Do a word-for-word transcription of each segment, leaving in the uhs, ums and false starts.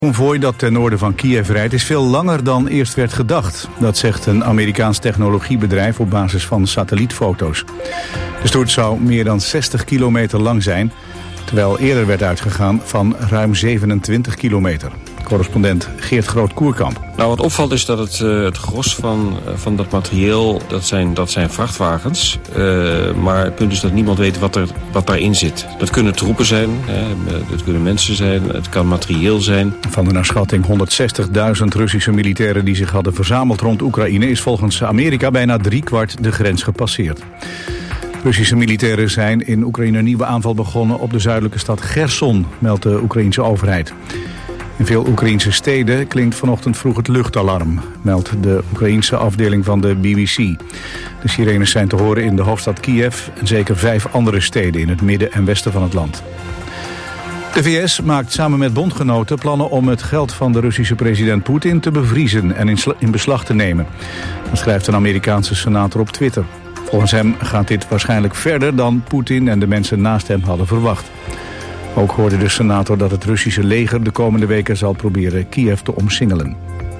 Het konvooi dat ten noorden van Kiev rijdt is veel langer dan eerst werd gedacht. Dat zegt een Amerikaans technologiebedrijf op basis van satellietfoto's. De stoet zou meer dan zestig kilometer lang zijn, terwijl eerder werd uitgegaan van ruim zevenentwintig kilometer. Correspondent Geert Groot-Koerkamp. Nou, wat opvalt is dat het, uh, het gros van, uh, van dat materieel, dat zijn, dat zijn vrachtwagens. Uh, maar het punt is dat niemand weet wat, er, wat daarin zit. Dat kunnen troepen zijn, hè, dat kunnen mensen zijn, het kan materieel zijn. Van de naar schatting honderdzestigduizend Russische militairen die zich hadden verzameld rond Oekraïne is volgens Amerika bijna driekwart de grens gepasseerd. Russische militairen zijn in Oekraïne een nieuwe aanval begonnen op de zuidelijke stad Gerson, meldt de Oekraïense overheid. In veel Oekraïnse steden klinkt vanochtend vroeg het luchtalarm, meldt de Oekraïense afdeling van de B B C. De sirenes zijn te horen in de hoofdstad Kiev en zeker vijf andere steden in het midden en westen van het land. De V S maakt samen met bondgenoten plannen om het geld van de Russische president Poetin te bevriezen en in, in beslag te nemen. Dat schrijft een Amerikaanse senator op Twitter. Volgens hem gaat dit waarschijnlijk verder dan Poetin en de mensen naast hem hadden verwacht. Ook hoorde de senator dat het Russische leger de komende weken zal proberen Kiev te omsingelen.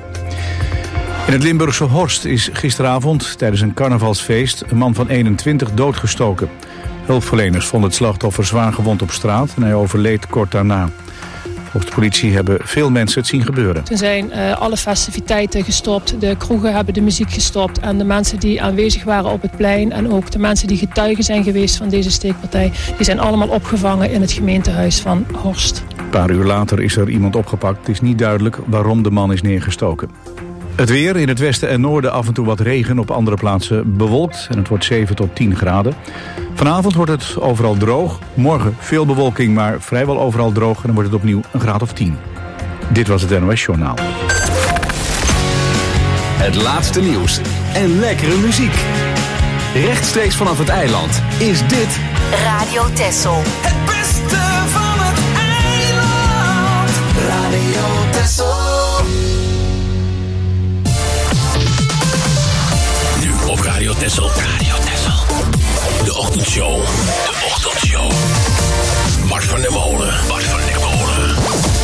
In het Limburgse Horst is gisteravond tijdens een carnavalsfeest een man van eenentwintig doodgestoken. Hulpverleners vonden het slachtoffer zwaar gewond op straat en hij overleed kort daarna. Volgens de politie hebben veel mensen het zien gebeuren. Toen zijn uh, alle festiviteiten gestopt, de kroegen hebben de muziek gestopt en de mensen die aanwezig waren op het plein en ook de mensen die getuigen zijn geweest van deze steekpartij, die zijn allemaal opgevangen in het gemeentehuis van Horst. Een paar uur later is er iemand opgepakt. Het is niet duidelijk waarom de man is neergestoken. Het weer, in het westen en noorden af en toe wat regen, op andere plaatsen bewolkt en het wordt zeven tot tien graden. Vanavond wordt het overal droog, morgen veel bewolking, maar vrijwel overal droog en dan wordt het opnieuw een graad of tien. Dit was het N O S Journaal. Het laatste nieuws en lekkere muziek. Rechtstreeks vanaf het eiland is dit Radio Texel. Het beste van het eiland. Radio Texel. Op Radio Texel. Radio Texel. De ochtendshow. De ochtendshow. Bart van der Molen. Bart van der Molen.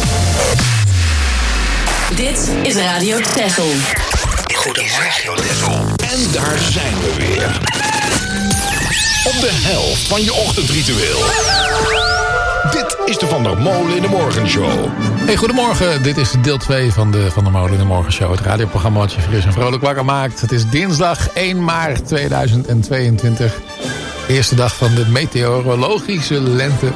Dit is Radio Texel. Goedemorgen, Texel. En daar zijn we weer. Op de helft van je ochtendritueel. Dit is de Van der Molen in de Morgenshow. Hey, goedemorgen. Dit is deel twee van de Van der Molen in de Morgenshow. Het radioprogramma wat je fris en vrolijk wakker maakt. Het is dinsdag één maart tweeduizend tweeëntwintig. De eerste dag van de meteorologische lente.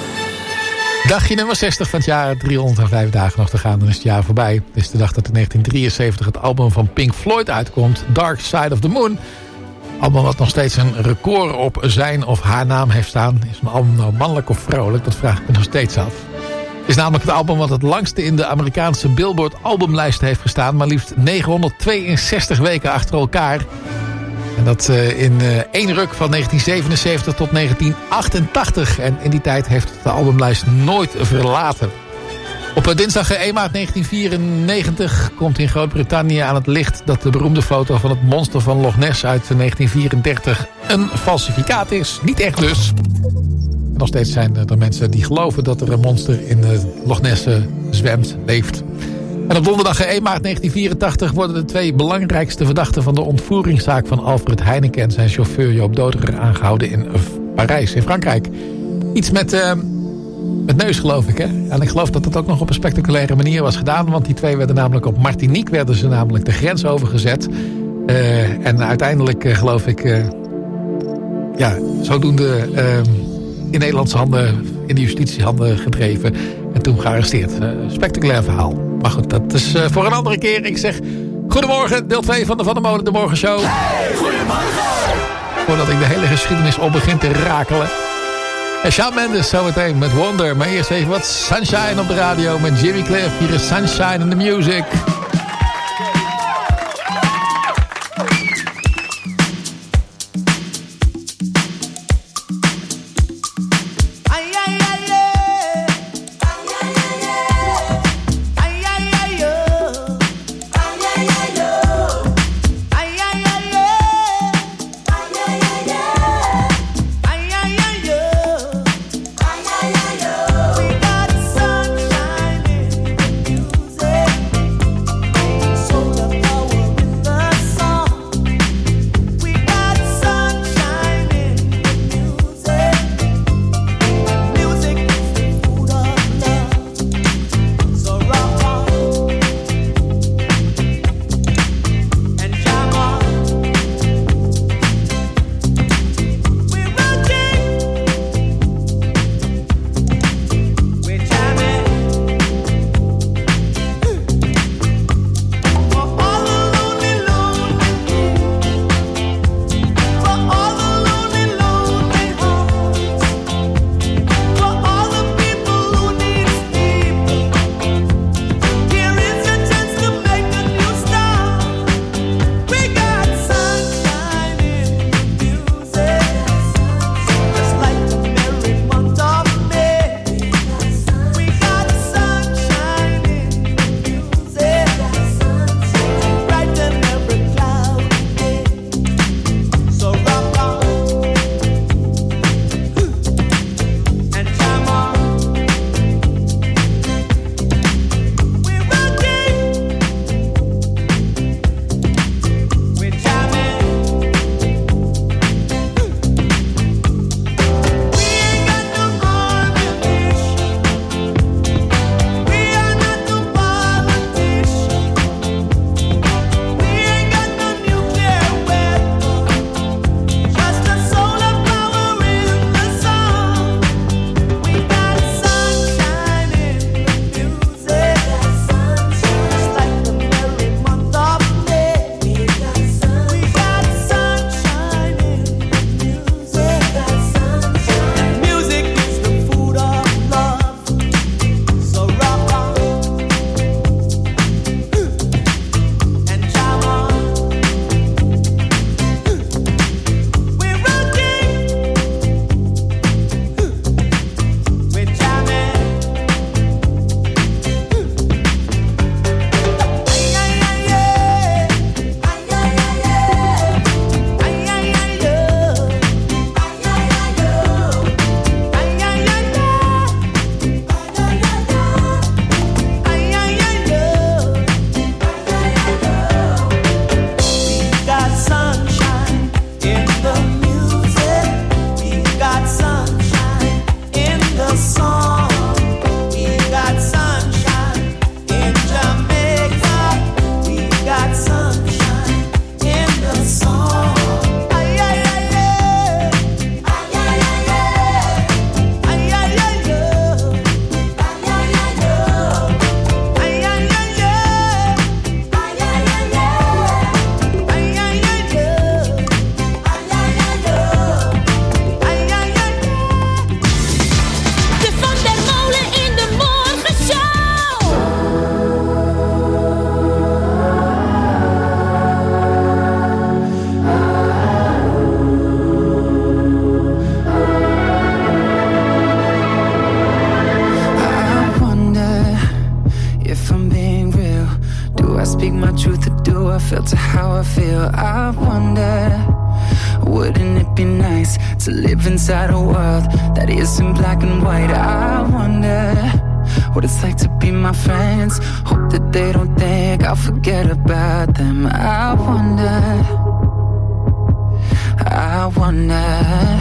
Dagje nummer zestig van het jaar. driehonderdvijf dagen nog te gaan, dan is het jaar voorbij. Het is de dag dat in negentien drieënzeventig het album van Pink Floyd uitkomt. Dark Side of the Moon. Album wat nog steeds een record op zijn of haar naam heeft staan. Is een album nou mannelijk of vrouwelijk? Dat vraag ik me nog steeds af. Het is namelijk het album wat het langste in de Amerikaanse Billboard albumlijst heeft gestaan. Maar liefst negenhonderdtweeënzestig weken achter elkaar. En dat uh, in uh, één ruk van negentien zevenenzeventig tot negentien achtentachtig. En in die tijd heeft het de albumlijst nooit verlaten. Op dinsdag één maart negentien vierennegentig komt in Groot-Brittannië aan het licht dat de beroemde foto van het monster van Loch Ness uit negentien vierendertig een falsificaat is. Niet echt dus. En nog steeds zijn er mensen die geloven dat er een monster in Loch Ness zwemt, leeft. En op donderdag één maart negentien vierentachtig worden de twee belangrijkste verdachten van de ontvoeringszaak van Alfred Heineken en zijn chauffeur Joop Doderer aangehouden in Parijs, in Frankrijk. Iets met... Uh, Met neus, geloof ik, hè? En ik geloof dat dat ook nog op een spectaculaire manier was gedaan. Want die twee werden namelijk op Martinique werden ze namelijk de grens overgezet. Uh, en uiteindelijk, uh, geloof ik, uh, ja, zodoende uh, in Nederlandse handen, in de justitiehanden gedreven. En toen gearresteerd. Uh, spectaculair verhaal. Maar goed, dat is uh, voor een andere keer. Ik zeg, goedemorgen, deel twee van de Van der Molen de Morgenshow. Hey, goedemorgen! Voordat ik de hele geschiedenis op begin te rakelen. En Shawn Mendes zometeen met Wonder. Maar eerst even wat Sunshine op de radio met Jimmy Cliff. Hier is Sunshine in the Music. You speak my truth or do I filter how I feel? I wonder, wouldn't it be nice to live inside a world that isn't black and white? I wonder what it's like to be my friends. Hope that they don't think I'll forget about them. I wonder, I wonder.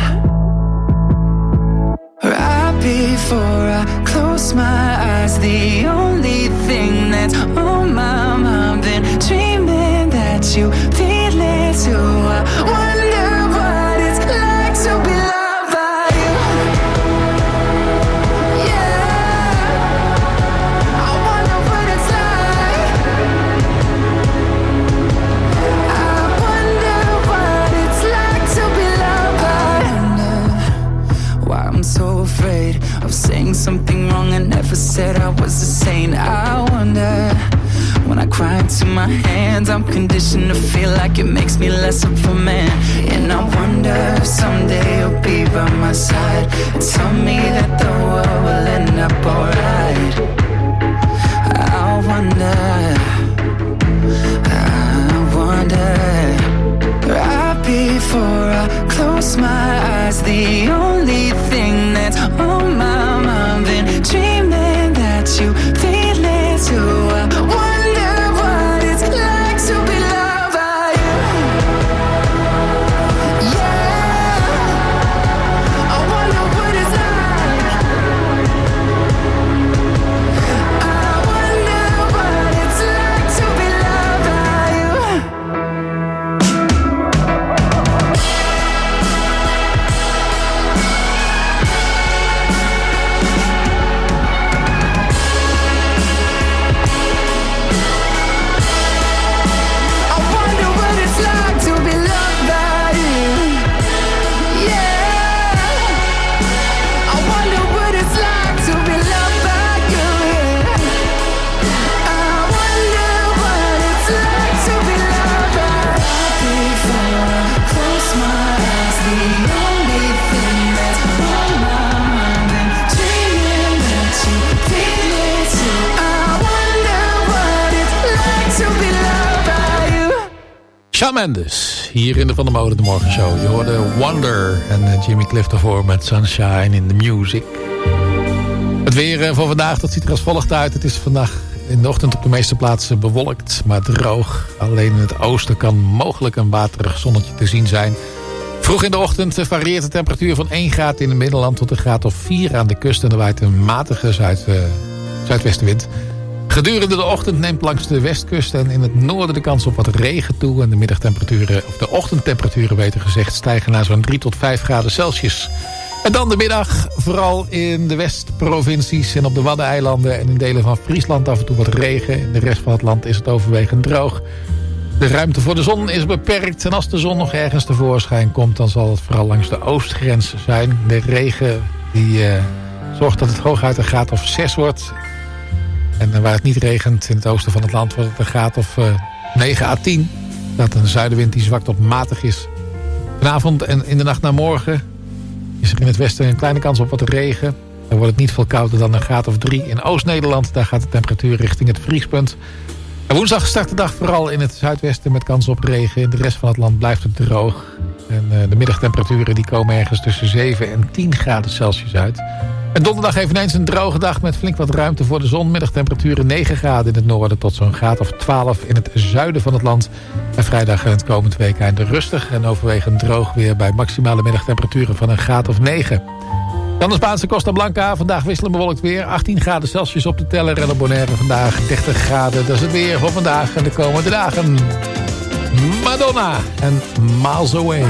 Right before I close my eyes, the only thing that's on my mind, been dreaming that you feel it too. I wonder what it's like to be loved by you. Yeah, I wonder what it's like. I wonder what it's like to be loved by you. Why I'm so afraid of saying something wrong I never said I was a saint. I wonder, when I cry into my hands, I'm conditioned to feel like it makes me less of a man. And I wonder if someday you'll be by my side and tell me that the world will end up alright. I wonder, I wonder. Right before I close my eyes, the only thing that's on my mind, been dreaming that you feel it too. I wonder what it's like to be loved by you. Yeah, I wonder what it's like. I wonder what it's like to be loved by you. Shawn Mendes, hier in de Van der Molen de Morgenshow. Je hoorde Wonder en Jimmy Cliff ervoor met Sunshine in the Music. Het weer voor vandaag, dat ziet er als volgt uit. Het is vandaag in de ochtend op de meeste plaatsen bewolkt, maar droog. Alleen in het oosten kan mogelijk een waterig zonnetje te zien zijn. Vroeg in de ochtend varieert de temperatuur van één graad in het Middenland tot een graad of vier aan de kust. En er waait een matige zuid, uh, zuidwestenwind. Gedurende de ochtend neemt langs de westkust en in het noorden de kans op wat regen toe. En de middagtemperaturen, of de ochtendtemperaturen beter gezegd, stijgen naar zo'n drie tot vijf graden Celsius. En dan de middag, vooral in de Westprovincies en op de Waddeneilanden en in delen van Friesland af en toe wat regen. In de rest van het land is het overwegend droog. De ruimte voor de zon is beperkt en als de zon nog ergens tevoorschijn komt, dan zal het vooral langs de oostgrens zijn. De regen die uh, zorgt dat het hooguit een graad of zes wordt. En waar het niet regent in het oosten van het land wordt het een graad of uh, negen à tien. Dat een zuidenwind die zwak tot matig is. Vanavond en in de nacht naar morgen is er in het westen een kleine kans op wat regen. Dan wordt het niet veel kouder dan een graad of drie. In Oost-Nederland daar gaat de temperatuur richting het vriespunt. En woensdag start de dag vooral in het zuidwesten met kans op regen. In de rest van het land blijft het droog. En uh, de middagtemperaturen die komen ergens tussen zeven en tien graden Celsius uit. En donderdag eveneens een droge dag met flink wat ruimte voor de zon. Middagtemperaturen negen graden in het noorden tot zo'n graad of twaalf in het zuiden van het land. En vrijdag en het komend weekend rustig en overwegend droog weer bij maximale middagtemperaturen van een graad of negen. Dan de Spaanse Costa Blanca. Vandaag wisselen bewolkt weer. achttien graden Celsius op de teller. En op Bonaire vandaag dertig graden. Dat is het weer voor vandaag en de komende dagen. Madonna en Miles Away.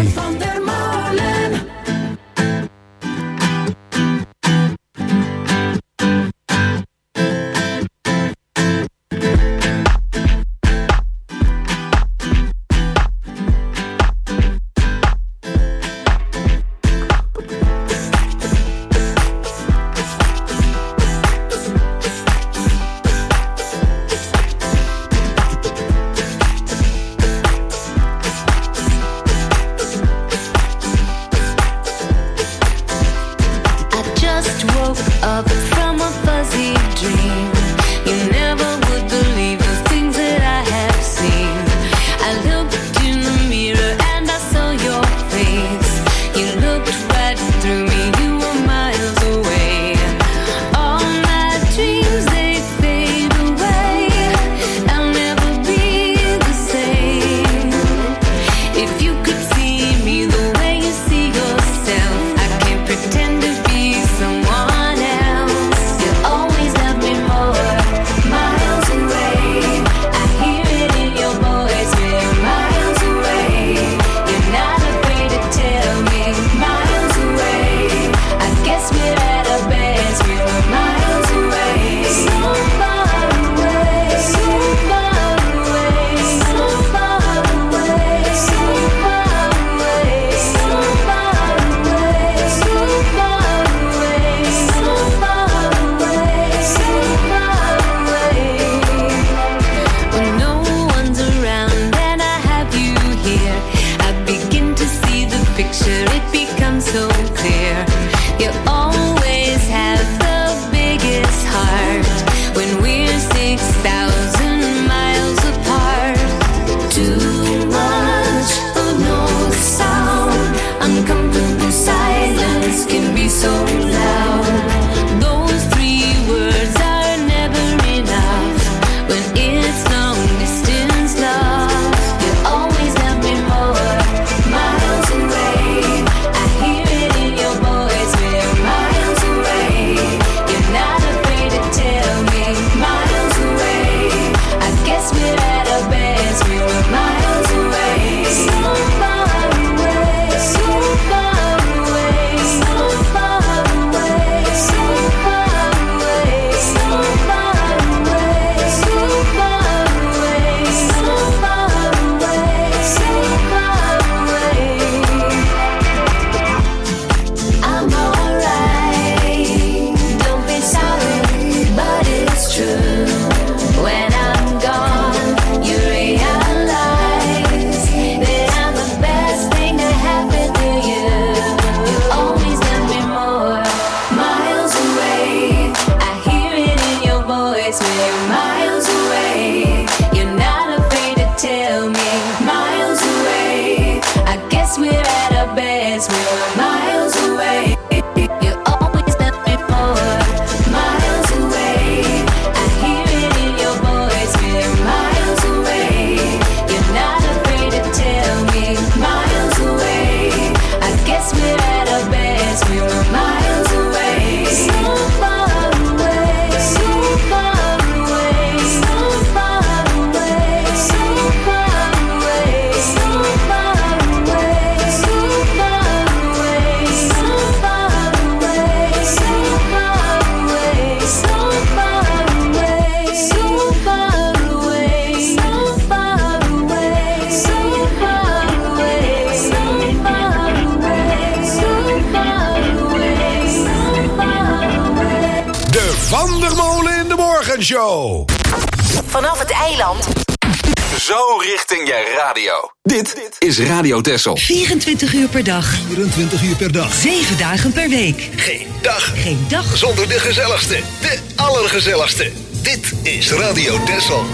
Morgenshow. Vanaf het eiland. Zo richting je radio. Dit is Radio Texel. vierentwintig uur per dag. vierentwintig uur per dag. zeven dagen per week. Geen dag. Geen dag. Zonder de gezelligste. De allergezelligste. Dit is Radio Texel.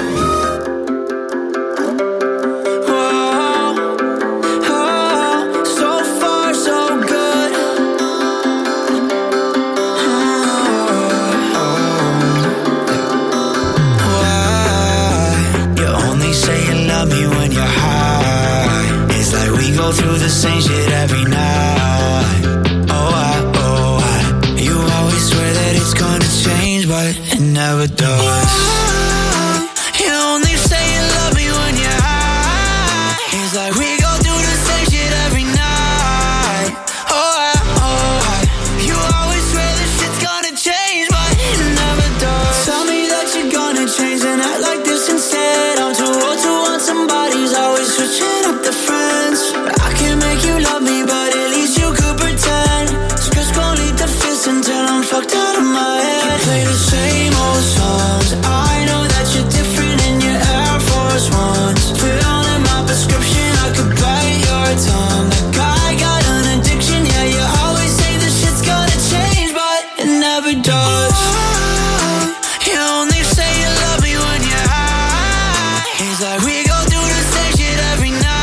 Through the same shit every night. Oh, I, oh, I. You always swear that it's gonna change, but it never does. You only say you love me when you're high. It's like we go through the same shit every night. Oh, I, oh, I. You always swear this shit's gonna change, but it never does. Tell me that you're gonna change and act like this instead. I'm too old to want somebody's always switching up the friends. Make you love me, but at least you could pretend. Just gon' lead the fist until I'm fucked out of my head. You play the same old songs. I know that you're different in your Air Force Ones. Fill in my prescription, I could bite your tongue. That guy got an addiction, yeah, you always say this shit's gonna change, but it never does. You only say you love me when you're high. It's like we go through the same shit every night.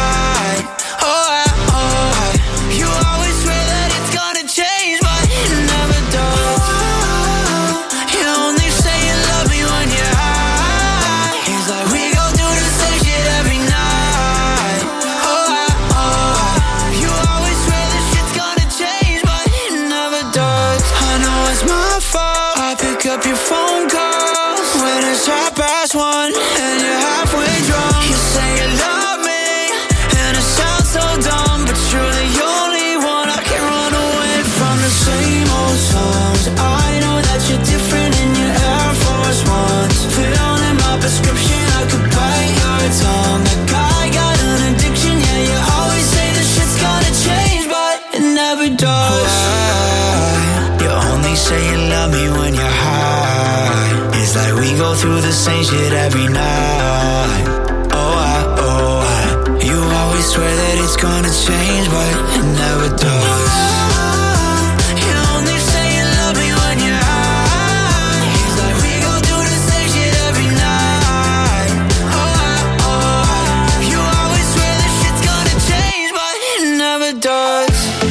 Up your phone calls when it's half past one and you're halfway drunk. You say you love me and it sounds so dumb, but you're the only one I can run away from. The same old songs. I know that you're different in your Air Force Ones. Fill in my prescription, I could bite your tongue. That guy got an addiction, yeah, you always say this shit's gonna change, but it never does. Why? You only say you love me when you're high. It's like we go through the same shit every night. Oh, I, oh, I. You always swear that it's gonna change, but it never does. You only say you love me when you're high. It's like we go through the same shit every night. Oh, I, oh, I. You always swear that shit's gonna change, but it never does.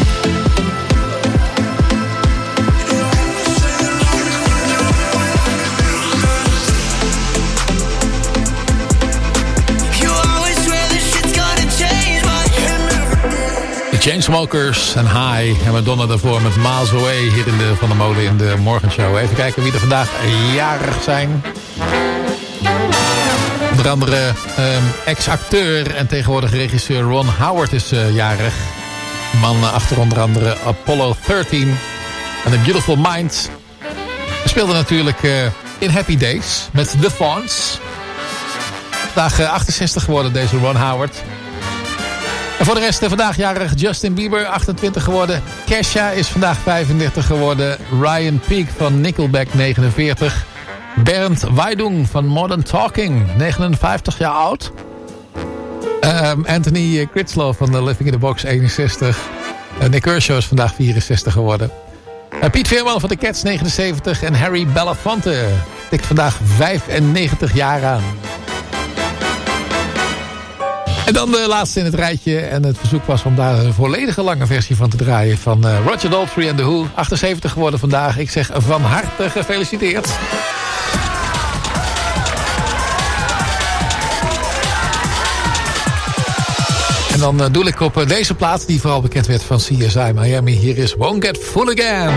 Chainsmokers en High en Madonna daarvoor met Miles Away hier in de Van der Molen in de Morgenshow. Even kijken wie er vandaag jarig zijn. Onder andere um, ex-acteur en tegenwoordig regisseur Ron Howard is uh, jarig. Man achter onder andere Apollo dertien en A Beautiful Mind. Hij speelde natuurlijk uh, in Happy Days met The Fonz. Vandaag uh, achtenzestig geworden deze Ron Howard. En voor de rest vandaag jarig Justin Bieber, achtentwintig geworden. Kesha is vandaag vijfendertig geworden. Ryan Peake van Nickelback, negenenveertig. Bernd Weidung van Modern Talking, negenenvijftig jaar oud. Um, Anthony Critchlow van The Living in the Box, eenenzestig. Uh, Nick Kershaw is vandaag vierenzestig geworden. Uh, Piet Veerman van de Cats, negenenzeventig. En Harry Belafonte tikt vandaag vijfennegentig jaar aan. En dan de laatste in het rijtje. En het verzoek was om daar een volledige lange versie van te draaien. Van uh, Roger Daltrey en The Who. achtenzeventig geworden vandaag. Ik zeg van harte gefeliciteerd. En dan uh, doe ik op uh, deze plaats die vooral bekend werd van C S I Miami. Hier is Won't Get Full Again.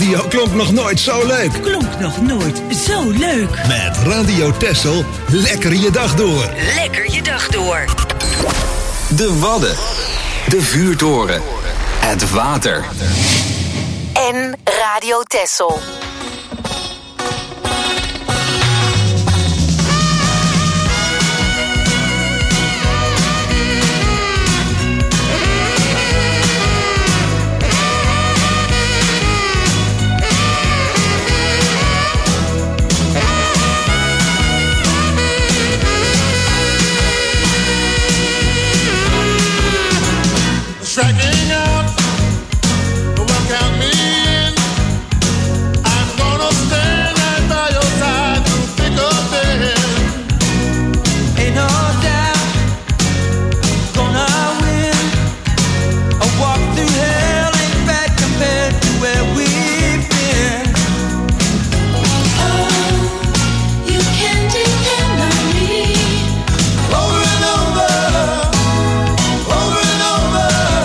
radio klonk nog nooit zo leuk. Klonk nog nooit zo leuk. Met Radio Texel, lekker je dag door. Lekker je dag door. De Wadden. De vuurtoren. Het water. En Radio Texel. Striking out, well, count me in. I'm gonna stand right by your side through thick or thin. Ain't no doubt, gonna win. A walk through hell ain't bad compared to where we've been. Oh, you can depend on me. Over and over, over and over.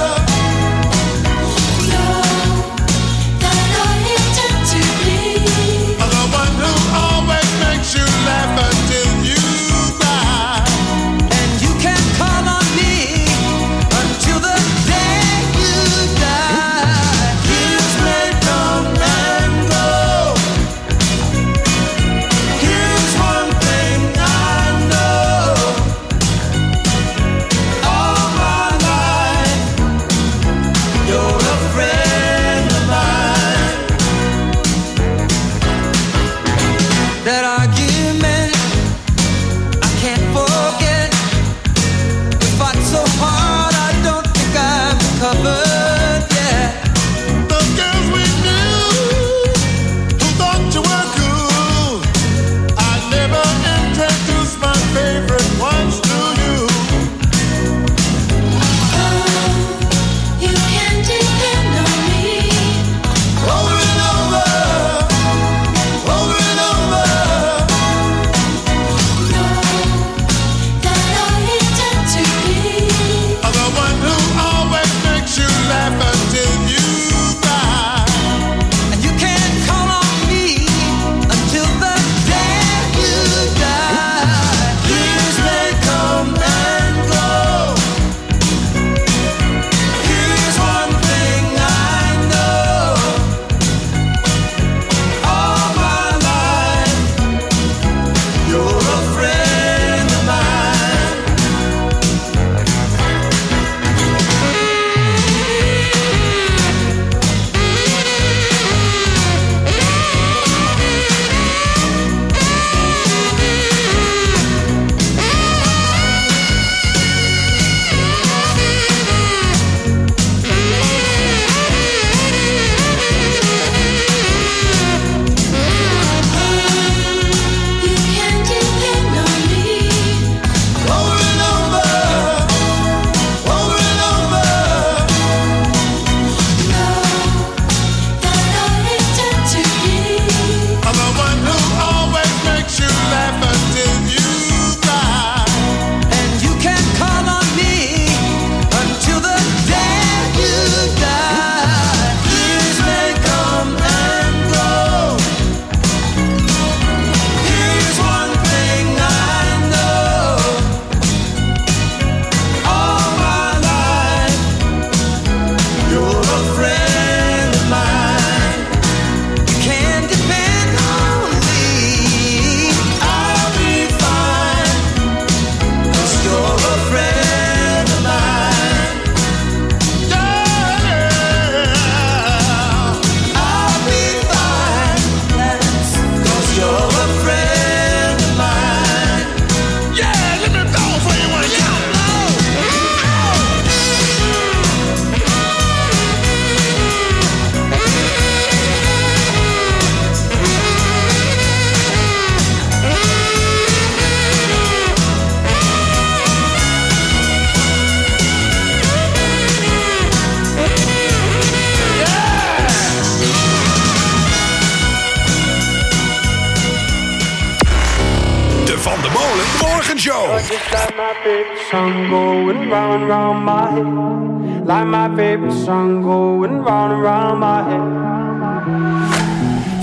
Show. Just like my favorite song going round and round my head. Like my favorite song going round and round my head.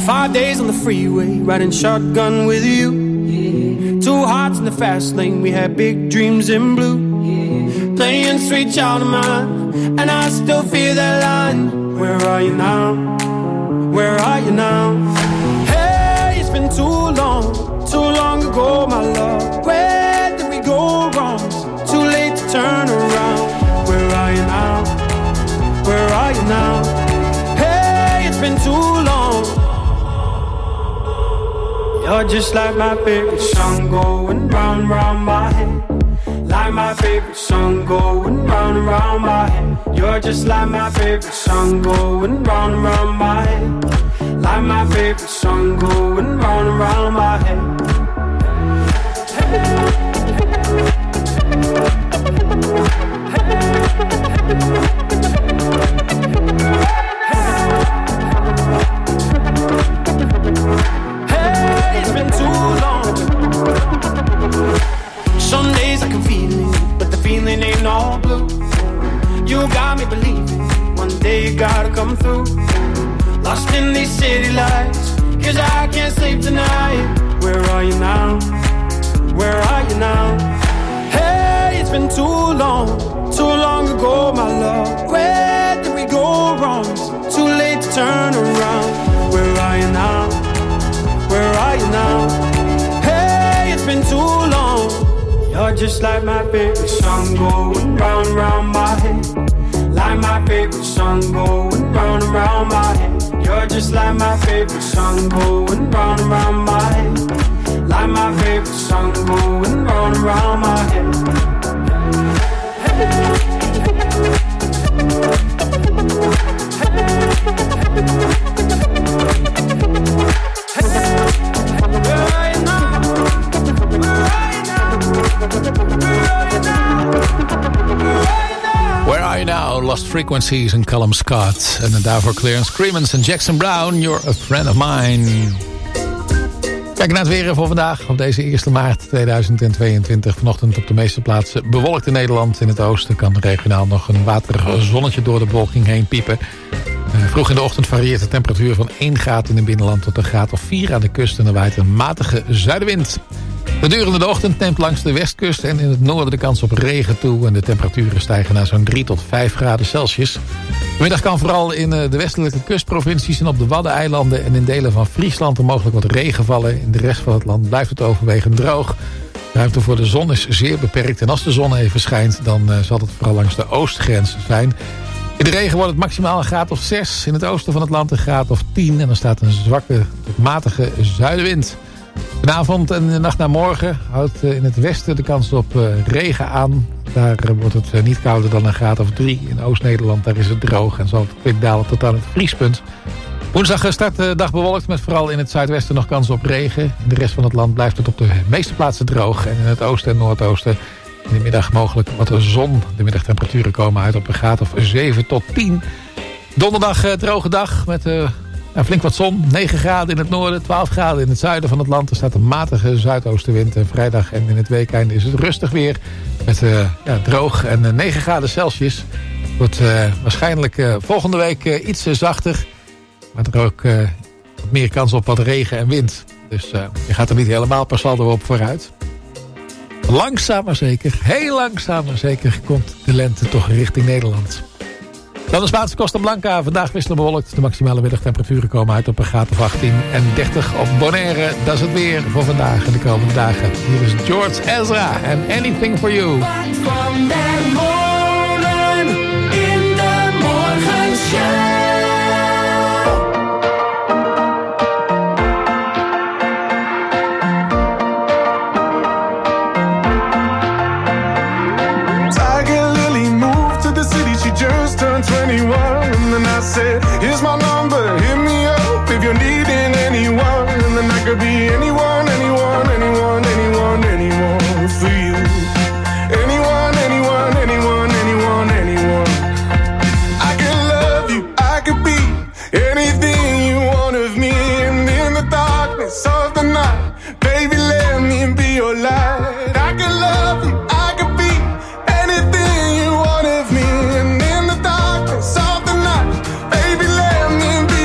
Five days on the freeway, riding shotgun with you. Two hearts in the fast lane, we had big dreams in blue. Playing sweet child of mine, and I still feel that line. Where are you now? Where are you now? Hey, it's been too long, too long ago, my love. Where did we go wrong? Too late to turn around. Where are you now? Where are you now? Hey, it's been too long. You're just like my favorite song going round, round my head. Like my favorite song going round and round my head. You're just like my favorite song going round and round my head. Like my favorite song going round and round my head. Hey, it's been too long. Some days I can feel it, but the feeling ain't all blue. You got me believing one day you gotta come through. Lost in these city lights, cause I can't sleep tonight. Where are you now? Where are you now? Hey, it's been too long, too long ago, my love. Where did we go wrong? Too late to turn around. Where are you now? Where are you now? Hey, it's been too long. You're just like my favorite song going round and round my head. Like my favorite song going round and round my head. You're just like my favorite song going round and round my head. Like my favorite song going round and round my head. Where Are You Now? Lost Frequencies en Callum Scott. En daarvoor Clarence Cremens en Jackson Brown. You're a Friend of Mine. Kijk naar het weer voor vandaag. Op deze eerste maart tweeduizend tweeëntwintig. Vanochtend op de meeste plaatsen bewolkt in Nederland. In het oosten kan regionaal nog een waterig zonnetje door de bewolking heen piepen. Uh, vroeg in de ochtend varieert de temperatuur van één graad in het binnenland tot een graad of vier aan de kust. En er waait een matige zuidenwind. Gedurende de ochtend neemt langs de westkust en in het noorden de kans op regen toe. En de temperaturen stijgen naar zo'n drie tot vijf graden Celsius. Vanmiddag kan vooral in de westelijke kustprovincies en op de Waddeneilanden en in delen van Friesland er mogelijk wat regen vallen. In de rest van het land blijft het overwegend droog. De ruimte voor de zon is zeer beperkt. En als de zon even schijnt, dan uh, zal het vooral langs de oostgrens zijn. In de regen wordt het maximaal een graad of zes. In het oosten van het land een graad of tien. En er staat een zwakke tot matige zuidenwind. Vanavond en de nacht naar morgen houdt in het westen de kans op uh, regen aan. Daar uh, wordt het uh, niet kouder dan een graad of drie. In Oost-Nederland daar is het droog en zal het kwik dalen tot aan het vriespunt. Woensdag start de dag bewolkt met vooral in het zuidwesten nog kans op regen. In de rest van het land blijft het op de meeste plaatsen droog. En in het oosten en noordoosten in de middag mogelijk wat zon. De middagtemperaturen komen uit op een graad of zeven tot tien. Donderdag uh, droge dag met... Uh, Ja, flink wat zon, negen graden in het noorden, twaalf graden in het zuiden van het land. Er staat een matige zuidoostenwind en vrijdag en in het weekende is het rustig weer. Met uh, ja, droog en uh, negen graden Celsius. Wordt uh, waarschijnlijk uh, volgende week uh, iets uh, zachter. Maar er ook uh, wat meer kans op wat regen en wind. Dus uh, je gaat er niet helemaal per saldo op vooruit. Langzaam maar zeker, heel langzaam maar zeker komt de lente toch richting Nederland. Dan de Spaanse Costa Blanca. Vandaag wisselen bewolkt. De maximale middagtemperaturen komen uit op een graad of achttien. En dertig op Bonaire. Dat is het weer voor vandaag en de komende dagen. Hier is George Ezra en Anything for You. From that morning in the morning show. Just turned twenty-one, and then I said, here's my number, hit me up if you're needing anyone. And then I could be anyone, anyone, anyone, anyone, anyone for you. Anyone, anyone, anyone, anyone, anyone. I could love you, I could be anything you want of me. And in the darkness of the night, baby, let me be your light. I could love you, I could be anything you want of me. And of the night, baby, let me be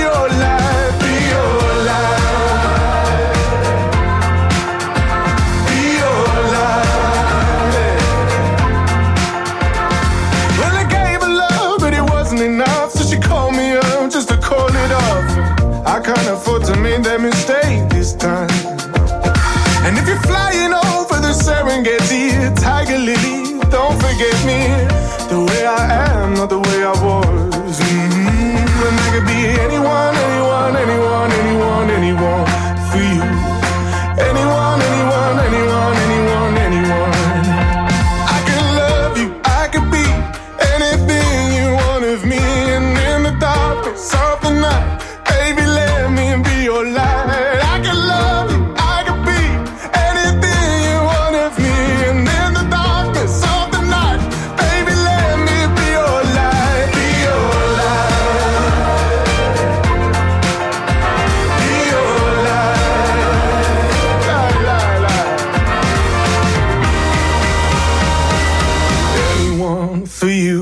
forget me the way I am, not the way I was. Mm-hmm. And I could be anyone, anyone, anyone, anyone, anyone for you. Anyone, anyone, anyone, anyone, anyone. I could love you, I could be anything you want of me. And in the darkness of the night, baby, let me be your light. I could love you, I could be anything you want of me. And in the darkness of the night, baby, let me be your light. Be your light. Be your light. La, la, la. Anyone for you.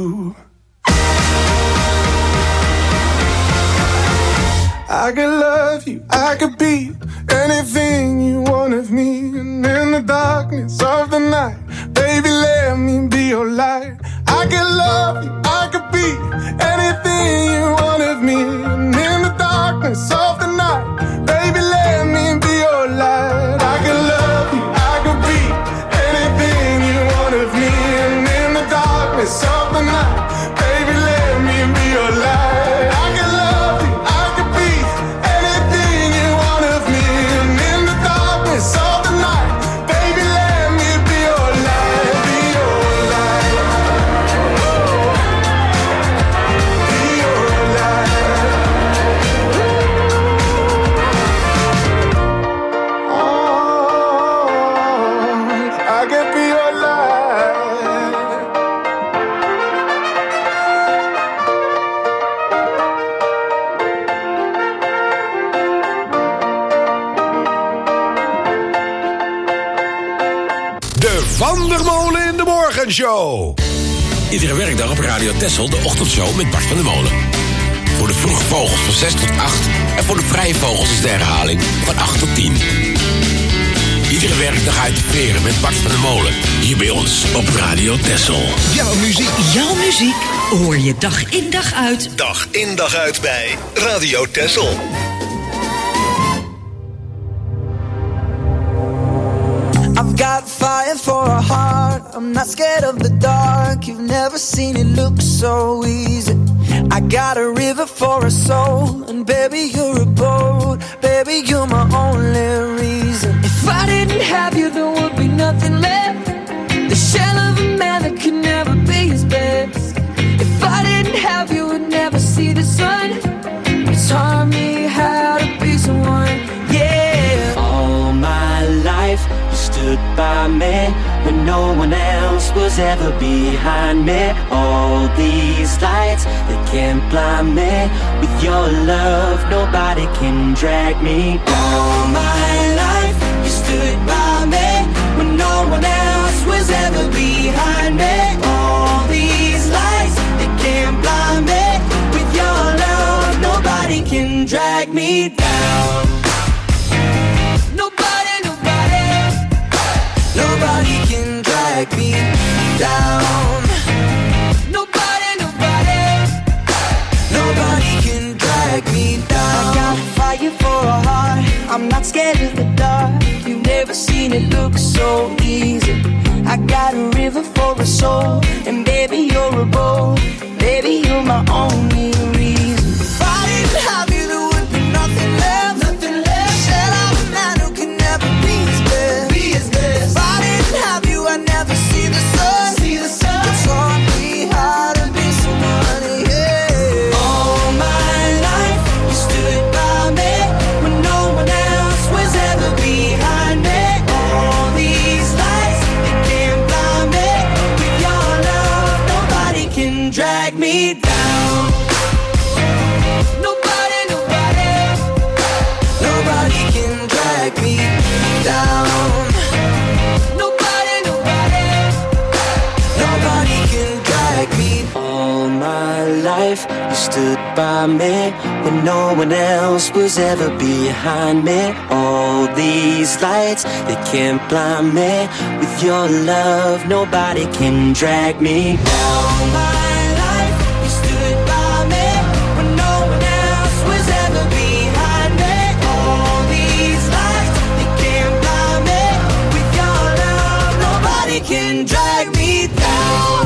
I could love you, I could be anything you want of me. And in the darkness of the night, baby, let me be your light. I could love you, I could be anything you want of me. And in the darkness of the night, baby, let me be your light. I could love you, I could be anything you want of me. And in the darkness of the night, baby, let me be your light. I could love you, I could be anything you want of me. And in the darkness of the night, baby, let me be your light. Be your light. Be your light. Oh, I could be your light. De Van der Molen in de Morgenshow. Iedere werkdag op Radio Texel de ochtendshow met Bart van der Molen. Voor de vroege vogels van zes tot acht en voor de vrije vogels is de herhaling van acht tot tien. Iedere werkdag uit de veren met Bart van der Molen. Hier bij ons op Radio Texel. Jouw muziek. Jouw muziek hoor je dag in dag uit. Dag in dag uit bij Radio Texel. I've got fire for a heart. I'm not scared of the dark. You've never seen it look so easy. I got a river for a soul. And baby, you're a boat. Baby, you're my only reason. If I didn't have you, there would be nothing left. The shell of a man that could never be his best. If I didn't have you, would never see the sun. You taught me how to be someone. Yeah. All my life you stood by me when no one else was ever behind me. All these lights that can't blind me. With your love nobody can drag me down. All my life you stood by me when no one else was ever behind me. All these lights that can't blind me. With your love nobody can drag me down. Nobody can drag me down. Nobody, nobody, nobody can drag me down. I got fire for a heart. I'm not scared of the dark. You've never seen it look so easy. I got a river for a soul. And baby, you're a boat. Baby, you're my only reason. If I didn't have you, there would be nothing left. Nothing left. Shell of a man who can never be his best. Be his best. If I didn't have you, I'd never see the sun. See the sun. You taught me how to be somebody. Yeah. All my life you stood by me when no one else was ever behind me. All these lights they can't blind me. With your love nobody can drag me down. Nobody, nobody, nobody can drag me down. Nobody, nobody, nobody can drag me. All my life you stood by me when no one else was ever behind me. All these lights they can't blind me. With your love nobody can drag me down. All my life you stood by me when no one else was ever behind me. All these lights they can't blind me. With your love nobody can drag me down.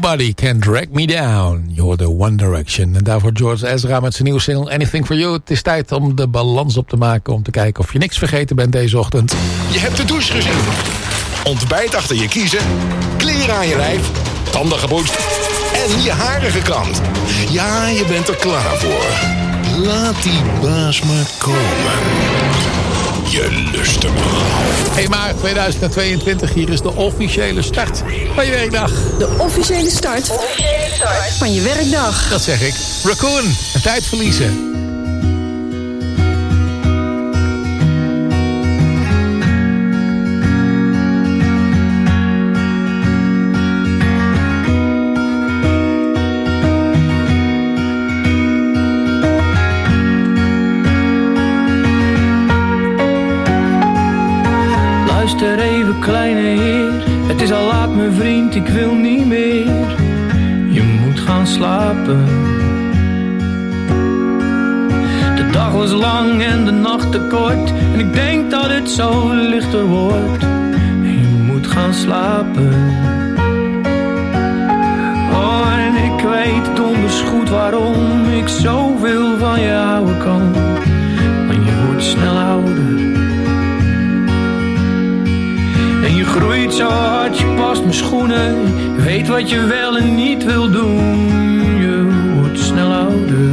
Nobody Can Drag Me Down. Je hoort de One Direction. En daarvoor George Ezra met zijn nieuwe single Anything For You. Het is tijd om de balans op te maken. Om te kijken of je niks vergeten bent deze ochtend. Je hebt de douche gezien. Ontbijt achter je kiezen. Kleren aan je lijf. Tanden gepoetst. En je haren gekamd. Ja, je bent er klaar voor. Laat die baas maar komen. Je lust hem al. één maart tweeduizend tweeëntwintig, hier is de officiële start van je werkdag. De officiële start, officiële start van je werkdag. Dat zeg ik. Raccoon, en tijd verliezen. Luister even, kleine heer, het is al laat mijn vriend, ik wil niet meer. Je moet gaan slapen. De dag was lang en de nacht te kort, en ik denk dat het zo lichter wordt. Je moet gaan slapen. Oh, en ik weet donders goed waarom ik zoveel van je houden kan. Want je wordt snel ouder. En je groeit zo hard, je past mijn schoenen. Je weet wat je wel en niet wil doen. Je wordt snel ouder.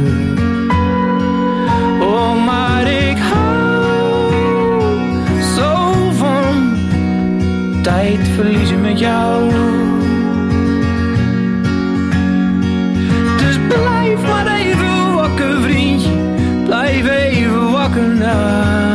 Oh, maar ik hou zo van tijd verliezen met jou. Dus blijf maar even wakker, vriendje. Blijf even wakker nou.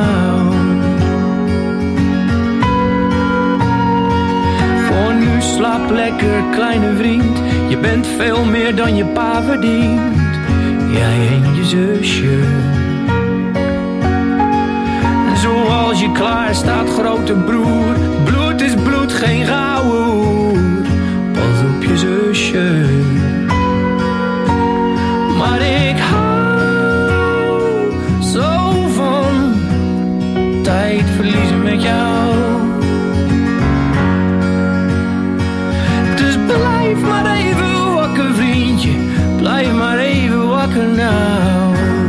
Slaap lekker, kleine vriend. Je bent veel meer dan je pa verdient. Jij en je zusje. En zoals je klaar staat, grote broer. Bloed is bloed, geen gouden hoer. Pas op je zusje. Maar ik hou zo van tijd verliezen met jou. Blijf maar even wakker, vriendje. Blijf maar even wakker nou.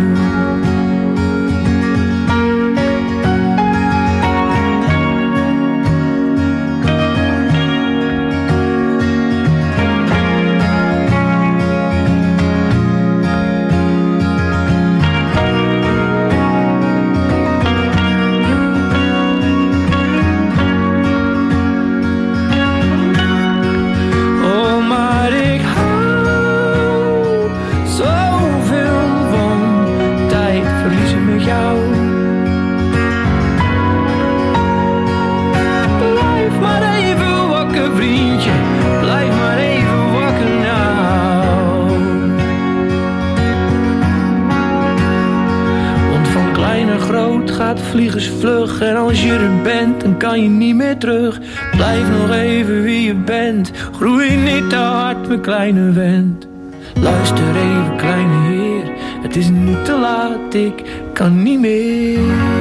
Vliegensvlug en als je er bent, dan kan je niet meer terug. Blijf nog even wie je bent. Groei niet te hard, mijn kleine vent. Luister even, kleine heer. Het is nu te laat, ik kan niet meer.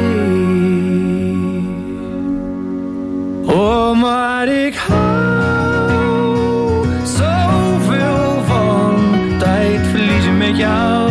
Oh, maar ik hou zoveel van tijd verliezen met jou.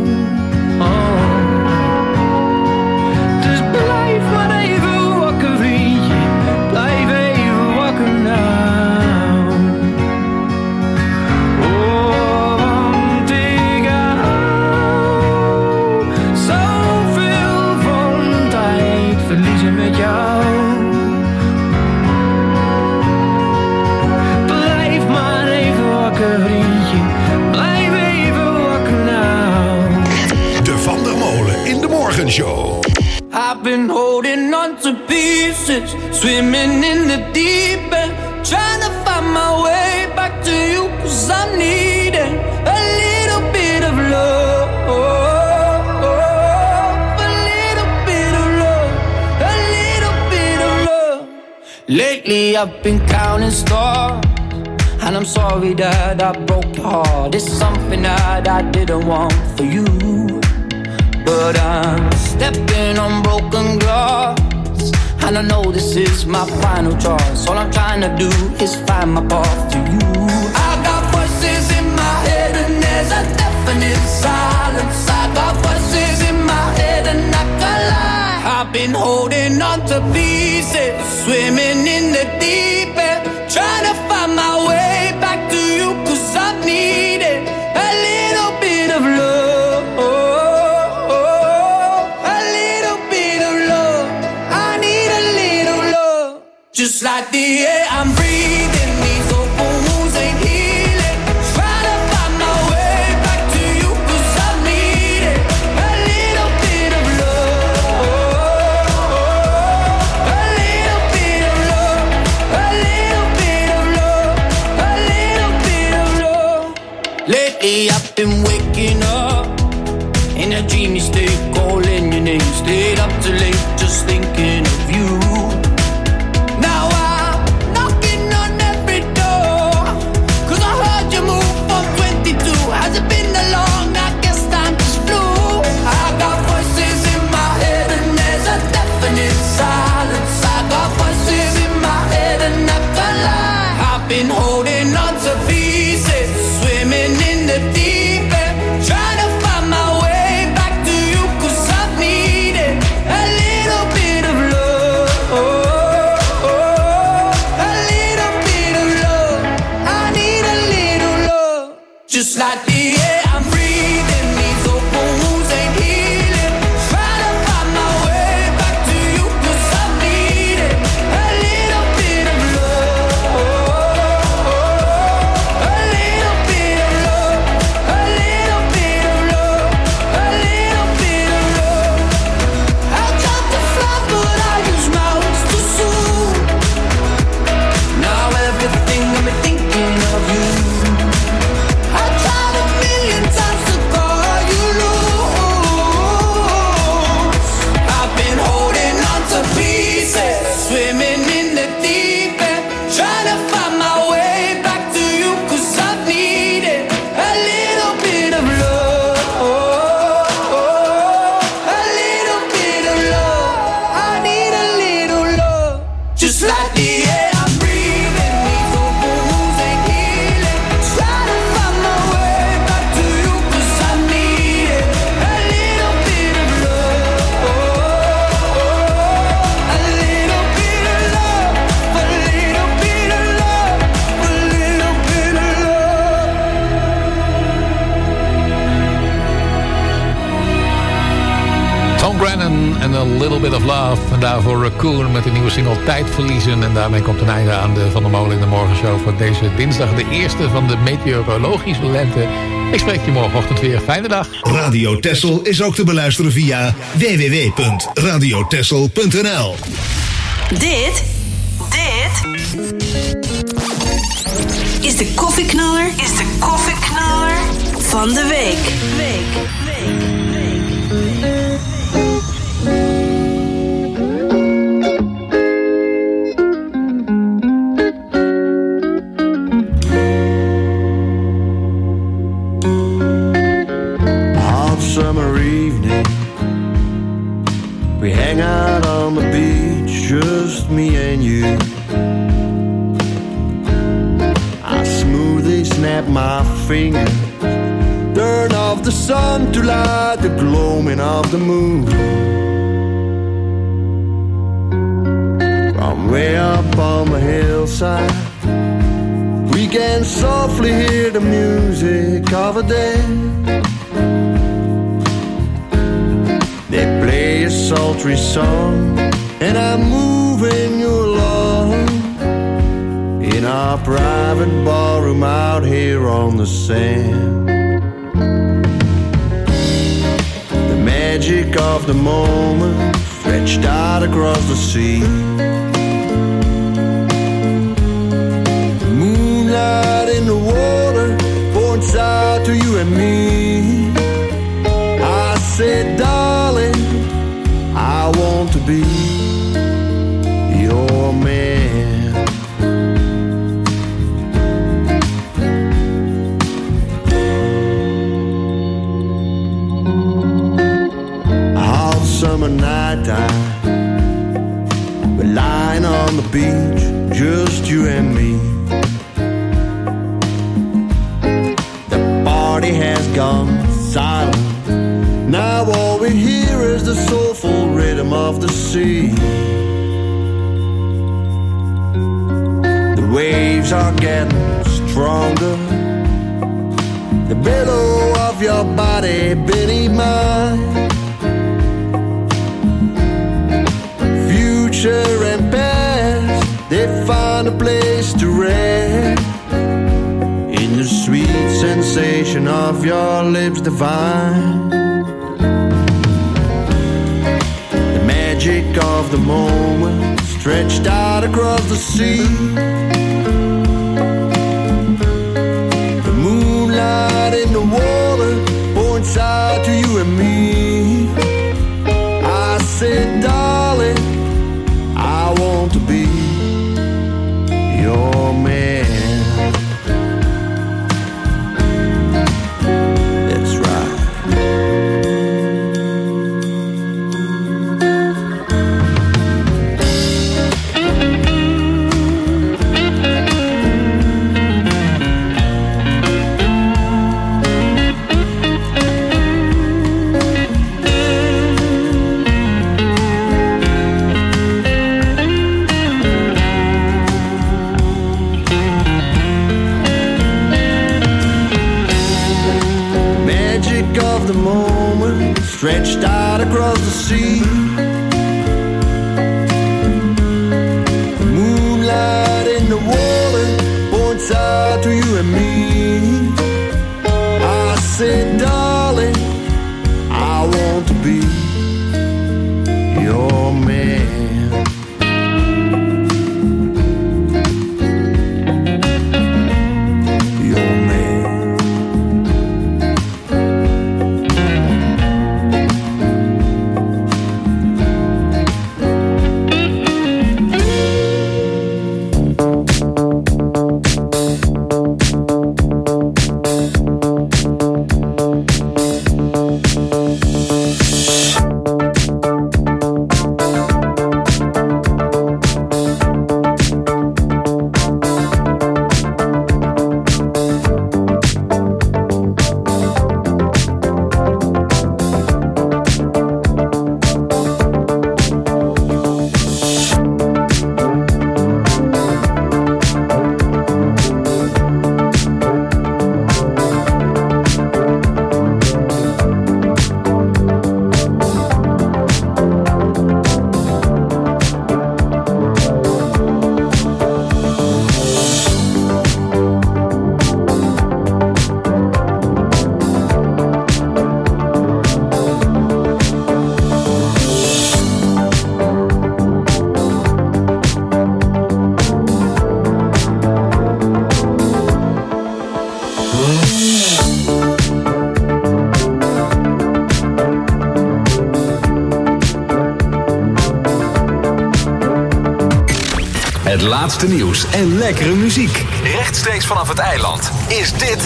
Show. I've been holding on to pieces, swimming in the deep end, trying to find my way back to you, 'cause I'm needing a little bit of love, a little bit of love, a little bit of love. Lately I've been counting stars, and I'm sorry that I broke your heart. It's something that I didn't want for you, but I'm stepping on broken glass, and I know this is my final choice. All I'm trying to do is find my path to you. I got voices swimming in the deep end, trying to find my way back to you, 'cause I've needed a little bit of love, a little bit of love. I need a little love, just like the air I'm breathing. These open wounds ain't healing. Trying to find my way back to you, 'cause I've needed a little bit of love, a little bit of love, a little bit of love, a little bit of love. Lately I've been waking up in a dreamy state, calling your name. Stayed up too late just thinking of you. Now I'm knocking on every door, 'cause I heard you move from twenty-two. Has it been that long? I guess time just flew. I got voices in my head and there's a definite silence. I got voices in my head and I can't lie. I've been holding on to pieces, swimming in the deep end, trying to find my way back to you, 'cause I've needed a little bit of love, a little bit of love. I need a little love, just like the air I'm breathing. These open wounds ain't healing. Trying to find my way back to you, 'cause I've needed a little bit of love, a little bit of love, a little bit of love, a little bit of love. I tried to fly but I used my wings too soon. Now everything got me thinking of you. I tried a million times to call you loose. I've been holding on to pieces, swimming in the deep end, trying to find my way back to you, 'cause I've needed a little bit of love, a little bit of love. I need a little love, just like the air I'm breathing. These open wounds ain't healing. Try to find my way back to you, 'cause I needed a little bit of love, a little bit of love, a little bit of love, a little bit of love. Tom Grennan en A Little Bit of Love. En daarvoor Raccoon met de nieuwe single Tijd Verliezen. En daarmee komt een einde aan de Van der Molen in de Morgenshow voor deze dinsdag. De eerste van de meteorologische lente. Ik spreek je morgenochtend weer. Fijne dag. Radio Texel is ook te beluisteren via w w w punt radio texel punt n l. Dit, dit is de koffieknaller, is de koffieknaller van de week. Week, week, week. Hot summer evening, we hang out on the beach, just me and you. I smoothly snap my fingers, turn off the sun to light the gloaming of the moon. From way up on the hillside, we can softly hear the music of a day. They play a sultry song, and I'm moving you along in our private ballroom out here on the sand. The magic of the moment stretched out across the sea. The moonlight in the water points out to you and me. I said, darling, I want to be your man. Hot summer nighttime, we're lying on the beach, just you and me. The party has gone silent. Now all we hear is the soulful rhythm of the sea. waves are getting stronger. The billow of your body beneath mine. Future and past, they find a place to rest. In the sweet sensation of your lips divine. The magic of the moment stretched out across the sea. The moonlight in the water points out to you and me. I said, darling, I want to be your man. That's right. The moment stretched out across the sea. The moonlight in the water points out to you and me. I said, darling, I want to be your man. Het laatste nieuws en lekkere muziek. Rechtstreeks vanaf het eiland is dit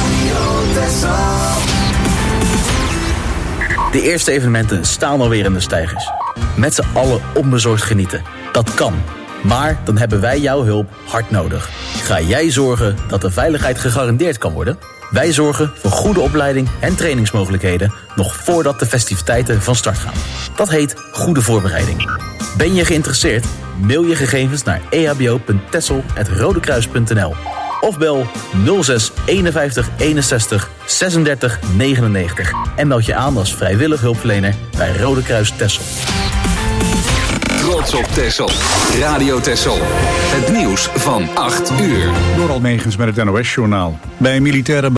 De eerste evenementen staan alweer in de steigers. Met z'n allen onbezorgd genieten. Dat kan. Maar dan hebben wij jouw hulp hard nodig. Ga jij zorgen dat de veiligheid gegarandeerd kan worden? Wij zorgen voor goede opleiding en trainingsmogelijkheden nog voordat de festiviteiten van start gaan. Dat heet goede voorbereiding. Ben je geïnteresseerd? Mail je gegevens naar e h b o punt tessel apenstaartje rodekruis punt n l of bel nul zes eenenvijftig eenenzestig zesendertig negenennegentig en meld je aan als vrijwillig hulpverlener bij Rode Kruis Texel. Trots op Texel. Radio Texel. Het nieuws van acht uur. Door Almegens met het N O S-journaal. Bij militaire